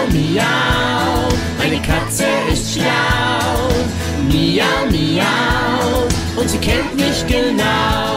miau, meine Katze ist schlau. Miau, miau, und sie kennt mich genau.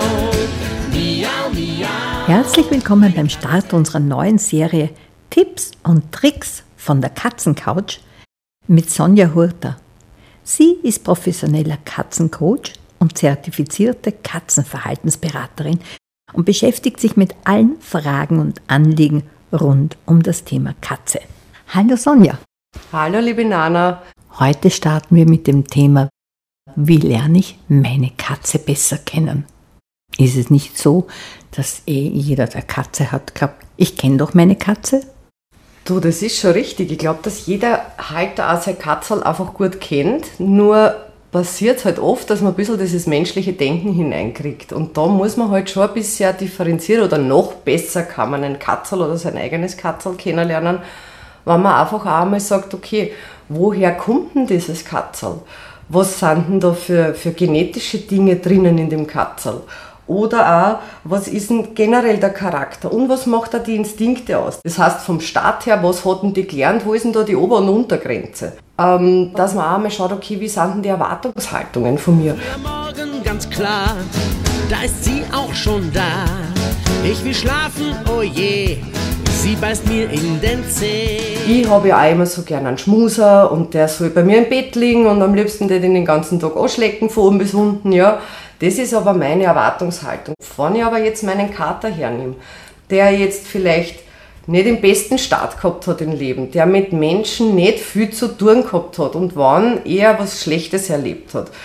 Miau, miau. Herzlich willkommen beim Start unserer neuen Serie Tipps und Tricks von der Katzencouch mit Sonja Hurter. Sie ist professioneller Katzencoach und zertifizierte Katzenverhaltensberaterin und beschäftigt sich mit allen Fragen und Anliegen rund um das Thema Katze. Hallo Sonja. Hallo liebe Nana. Heute starten wir mit dem Thema, wie lerne ich meine Katze besser kennen? Ist es nicht so, dass jeder, der Katze hat, glaubt, ich kenne doch meine Katze? Du, das ist schon richtig. Ich glaube, dass jeder Halter auch seine Katze einfach gut kennt. Nur passiert es halt oft, dass man ein bisschen dieses menschliche Denken hineinkriegt. Und da muss man halt schon ein bisschen differenzieren oder noch besser kann man ein Katzel oder sein eigenes Katzel kennenlernen, wenn man einfach auch einmal sagt, okay, woher kommt denn dieses Katzel? Was sind denn da für genetische Dinge drinnen in dem Katzel? Oder auch, was ist denn generell der Charakter und was macht da die Instinkte aus? Das heißt, vom Start her, was hat denn die gelernt, wo ist denn da die Ober- und Untergrenze? Dass man auch mal schaut, okay, wie sind denn die Erwartungshaltungen von mir? Morgen ganz klar, da ist sie auch schon da. Ich will schlafen, oh je, sie beißt mir in den Zeh. Ich habe ja auch immer so gerne einen Schmuser und der soll bei mir im Bett liegen und am liebsten den ganzen Tag anschlecken, von oben bis unten, ja. Das ist aber meine Erwartungshaltung. Wenn ich aber jetzt meinen Kater hernehme, der jetzt vielleicht nicht den besten Start gehabt hat im Leben, der mit Menschen nicht viel zu tun gehabt hat und wann eher was Schlechtes erlebt hat,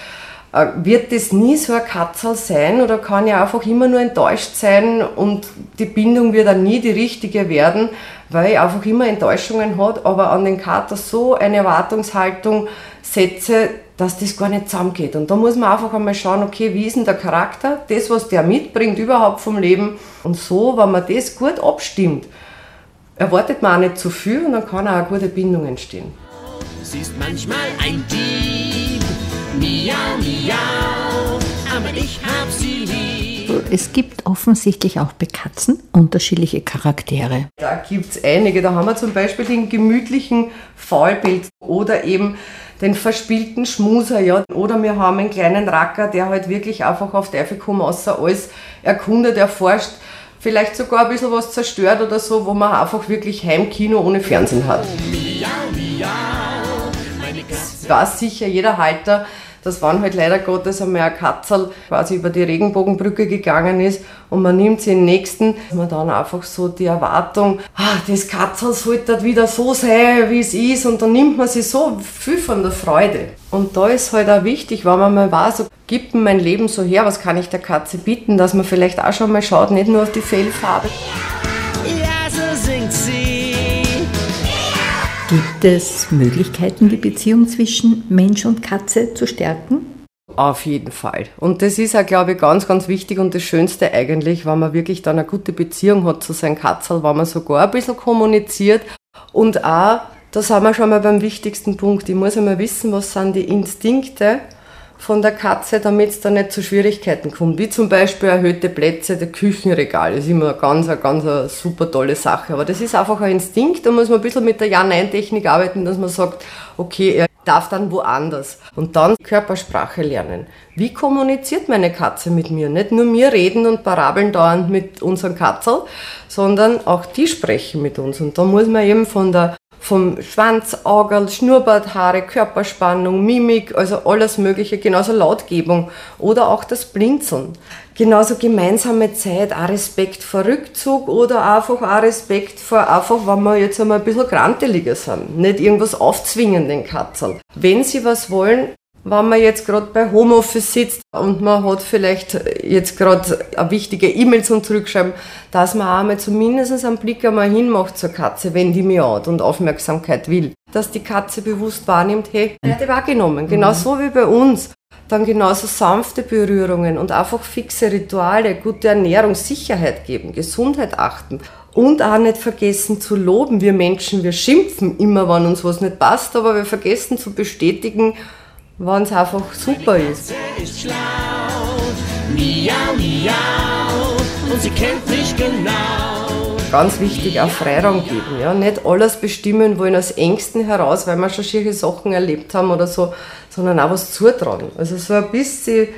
wird das nie so ein Katzel sein oder kann er einfach immer nur enttäuscht sein und die Bindung wird dann nie die richtige werden, weil er einfach immer Enttäuschungen hat, aber an den Kater so eine Erwartungshaltung setze, dass das gar nicht zusammengeht. Und da muss man einfach einmal schauen, okay, wie ist denn der Charakter, das, was der mitbringt überhaupt vom Leben. Und so, wenn man das gut abstimmt, erwartet man auch nicht zu viel und dann kann auch eine gute Bindung entstehen. Sie ist manchmal ein Dieb, miau, miau, aber ich hab sie lieb. Es gibt offensichtlich auch bei Katzen unterschiedliche Charaktere. Da gibt es einige, da haben wir zum Beispiel den gemütlichen Faulpelz oder eben den verspielten Schmuser, ja. Oder wir haben einen kleinen Racker, der halt wirklich einfach auf Teufel komm außer alles erkundet, erforscht, vielleicht sogar ein bisschen was zerstört oder so, wo man einfach wirklich Heimkino ohne Fernsehen hat. Miau, miau, meine Katze. Weiß sicher jeder Halter, dass wenn halt leider Gottes einmal ein Katzel quasi über die Regenbogenbrücke gegangen ist und man nimmt sie den nächsten, dass man dann einfach so die Erwartung, das Katzel sollte wieder so sein, wie es ist, und dann nimmt man sich so viel von der Freude. Und da ist halt auch wichtig, wenn man mal weiß, gibt mir mein Leben so her, was kann ich der Katze bieten, dass man vielleicht auch schon mal schaut, nicht nur auf die Fellfarbe. Ja, so singt sie. Gibt es Möglichkeiten, die Beziehung zwischen Mensch und Katze zu stärken? Auf jeden Fall. Und das ist auch, glaube ich, ganz, ganz wichtig und das Schönste eigentlich, wenn man wirklich dann eine gute Beziehung hat zu seinem Katzel, wenn man sogar ein bisschen kommuniziert und auch, da sind wir schon mal beim wichtigsten Punkt, ich muss einmal wissen, was sind die Instinkte von der Katze, damit es da nicht zu Schwierigkeiten kommt, wie zum Beispiel erhöhte Plätze, der Küchenregal, das ist immer eine ganz super tolle Sache, aber das ist einfach ein Instinkt, da muss man ein bisschen mit der Ja-Nein-Technik arbeiten, dass man sagt, okay, er darf dann woanders und dann Körpersprache lernen. Wie kommuniziert meine Katze mit mir? Nicht nur wir reden und parabeln dauernd mit unserem Katzel, sondern auch die sprechen mit uns und da muss man eben vom Schwanz, Augerl, Schnurrbarthaare, Körperspannung, Mimik, also alles Mögliche, genauso Lautgebung oder auch das Blinzeln. Genauso gemeinsame Zeit, auch Respekt vor Rückzug oder einfach auch Respekt vor, einfach wenn wir jetzt einmal ein bisschen granteliger sind, nicht irgendwas aufzwingen den Katzel. Wenn sie was wollen, wenn man jetzt gerade bei Homeoffice sitzt und man hat vielleicht jetzt gerade eine wichtige E-Mail zum Zurückschreiben, dass man auch mal zumindest einen Blick einmal hinmacht zur Katze, wenn die miaut und Aufmerksamkeit will. Dass die Katze bewusst wahrnimmt, hey, die hat die wahrgenommen, genauso wie bei uns. Dann genauso sanfte Berührungen und einfach fixe Rituale, gute Ernährung, Sicherheit geben, Gesundheit achten. Und auch nicht vergessen zu loben. Wir Menschen, wir schimpfen immer, wenn uns was nicht passt, aber wir vergessen zu bestätigen, wenn es einfach super ist. Ist schlau, miau, miau, und sie kennt mich genau. ganz wichtig, auch Freiraum geben. Ja? Nicht alles bestimmen wollen aus Ängsten heraus, weil wir schon schiere Sachen erlebt haben oder so, sondern auch was zutrauen. Also so ein bisschen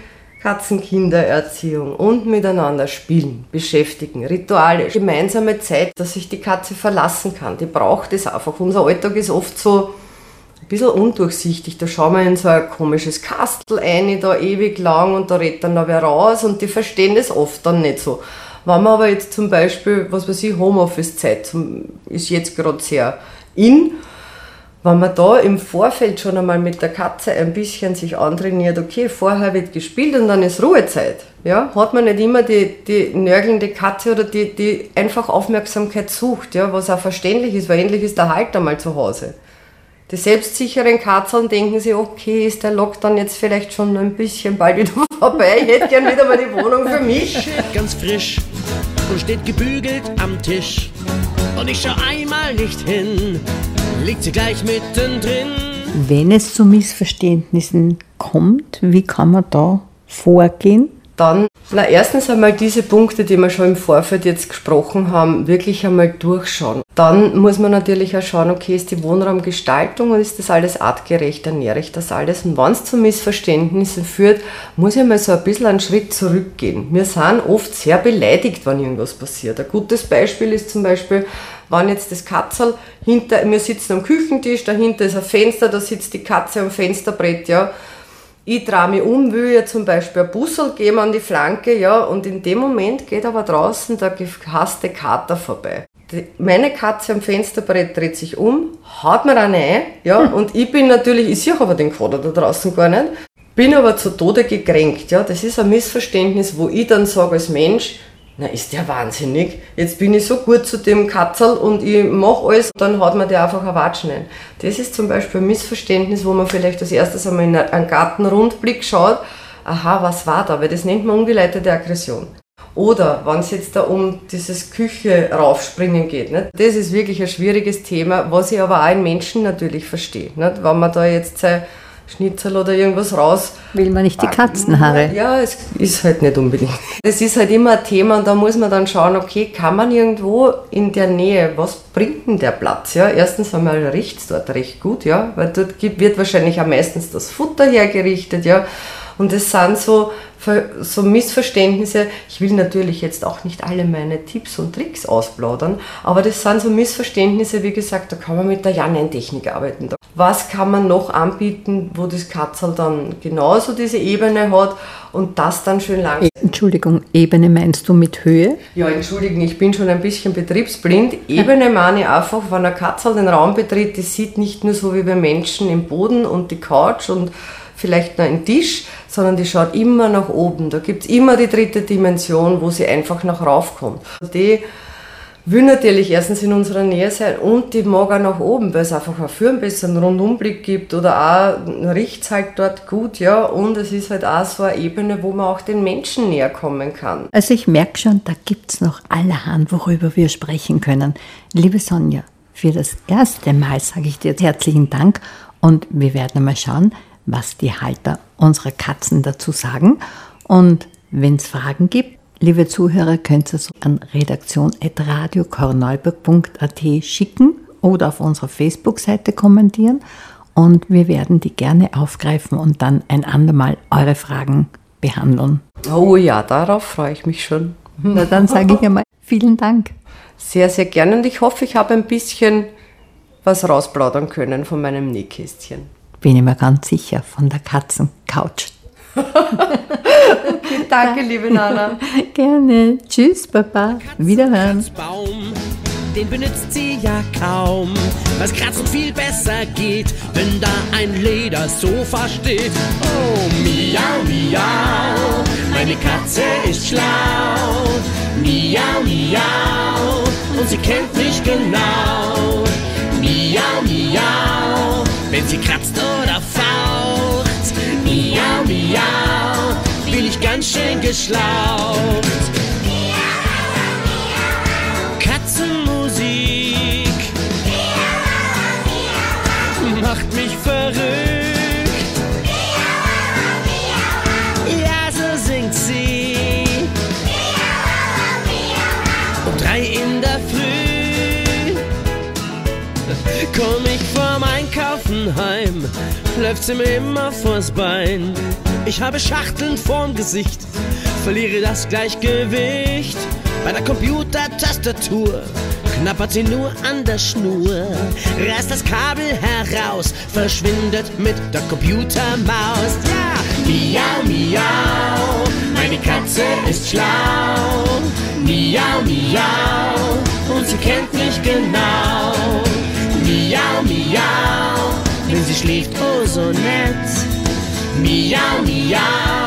Katzenkindererziehung und miteinander spielen, beschäftigen, Rituale, gemeinsame Zeit, dass sich die Katze verlassen kann. Die braucht es einfach. Unser Alltag ist oft so ein bisschen undurchsichtig. Da schauen wir in so ein komisches Kastel ein, da ewig lang und da redet dann noch wer raus und die verstehen das oft dann nicht so. Wenn man aber jetzt zum Beispiel, was weiß ich, Homeoffice-Zeit ist jetzt gerade sehr in, wenn man da im Vorfeld schon einmal mit der Katze ein bisschen sich antrainiert, okay, vorher wird gespielt und dann ist Ruhezeit, ja, hat man nicht immer die nörgelnde Katze oder die einfach Aufmerksamkeit sucht, ja, was auch verständlich ist, weil endlich ist der Halter mal zu Hause. Die selbstsicheren Katzeln denken sich, okay, ist der Lockdown jetzt vielleicht schon ein bisschen bald wieder vorbei, ich hätte gern wieder mal die Wohnung für mich. Steht ganz frisch und steht gebügelt am Tisch. Und ich schau einmal nicht hin, liegt sie gleich mittendrin. Wenn es zu Missverständnissen kommt, wie kann man da vorgehen? Dann, erstens einmal diese Punkte, die wir schon im Vorfeld jetzt gesprochen haben, wirklich einmal durchschauen. Dann muss man natürlich auch schauen, okay, ist die Wohnraumgestaltung und ist das alles artgerecht, ernähre ich das alles? Und wenn es zu Missverständnissen führt, muss ich mal so ein bisschen einen Schritt zurückgehen. Wir sind oft sehr beleidigt, wenn irgendwas passiert. Ein gutes Beispiel ist zum Beispiel, wenn jetzt das Katzel wir sitzen am Küchentisch, dahinter ist ein Fenster, da sitzt die Katze am Fensterbrett, ja. Ich drehe mich will ja zum Beispiel ein Bussel geben an die Flanke, ja, und in dem Moment geht aber draußen der gehasste Kater vorbei. Meine Katze am Fensterbrett dreht sich haut mir eine ein, ja, und ich sehe aber den Kater da draußen gar nicht, bin aber zu Tode gekränkt, ja, das ist ein Missverständnis, wo ich dann sage als Mensch, na, ist der wahnsinnig, jetzt bin ich so gut zu dem Katzel und ich mache alles, dann haut mir der einfach ein Watschen ein. Das ist zum Beispiel ein Missverständnis, wo man vielleicht als erstes einmal in einen Gartenrundblick schaut, aha, was war da, weil das nennt man ungeleitete Aggression. Oder wenn es jetzt da um dieses Küche raufspringen geht, nicht? Das ist wirklich ein schwieriges Thema, was ich aber auch in Menschen natürlich verstehe. Nicht? Wenn man da jetzt sein Schnitzel oder irgendwas raus... Will man nicht die Katzenhaare? Ja, es ist halt nicht unbedingt. Das ist halt immer ein Thema und da muss man dann schauen, okay, kann man irgendwo in der Nähe, was bringt denn der Platz? Ja? Erstens einmal riecht es dort recht gut, ja? Weil dort wird wahrscheinlich auch meistens das Futter hergerichtet, ja. Und es sind so Missverständnisse. Ich will natürlich jetzt auch nicht alle meine Tipps und Tricks ausplaudern, aber das sind so Missverständnisse, wie gesagt, da kann man mit der Janine-Technik arbeiten. Was kann man noch anbieten, wo das Katzel dann genauso diese Ebene hat und das dann schön lang. Entschuldigung, Ebene meinst du mit Höhe? Ja, entschuldigen, ich bin schon ein bisschen betriebsblind. Ebene meine ich einfach, wenn ein Katzel den Raum betritt, die sieht nicht nur so wie bei Menschen im Boden und die Couch und vielleicht noch einen Tisch, sondern die schaut immer nach oben. Da gibt es immer die dritte Dimension, wo sie einfach nach rauf kommt. Die will natürlich erstens in unserer Nähe sein und die mag auch nach oben, weil es einfach auch für einen besseren Rundumblick gibt oder auch riecht es halt dort gut, ja, und es ist halt auch so eine Ebene, wo man auch den Menschen näher kommen kann. Also ich merke schon, da gibt es noch allerhand, worüber wir sprechen können. Liebe Sonja, für das erste Mal sage ich dir herzlichen Dank und wir werden mal schauen, was die Halter unserer Katzen dazu sagen. Und wenn es Fragen gibt, liebe Zuhörer, könnt ihr es an redaktion@radiokorneuburg.at schicken oder auf unserer Facebook-Seite kommentieren. Und wir werden die gerne aufgreifen und dann ein andermal eure Fragen behandeln. Oh ja, darauf freue ich mich schon. Na, dann sage ich einmal vielen Dank. Sehr, sehr gerne und ich hoffe, ich habe ein bisschen was rausplaudern können von meinem Nähkästchen. Bin ich mir ganz sicher, von der Katzencouch. Okay, danke, liebe Nana. Gerne. Tschüss, Papa. Wiederhören. Den benutzt sie ja kaum. Was kratzt und viel besser geht, wenn da ein Ledersofa steht. Oh, miau, miau, meine Katze ist schlau. Miau, miau, und sie kennt mich genau. Miau, miau, wenn sie kratzt oder faucht. Miau, miau, bin ich ganz schön geschlaucht. Katzenmusik macht mich verrückt. Ja, so singt sie. Um 3 in der Früh komm ich vom Einkaufen heim, läuft sie mir immer vors Bein. Ich habe Schachteln vorm Gesicht, verliere das Gleichgewicht. Bei der Computertastatur knappert sie nur an der Schnur, reißt das Kabel heraus, verschwindet mit der Computermaus. Ja, miau, miau, meine Katze ist schlau. Miau, miau, und sie kennt mich genau. Miau, miau, wenn sie schläft, oh so nett. Miau, miau.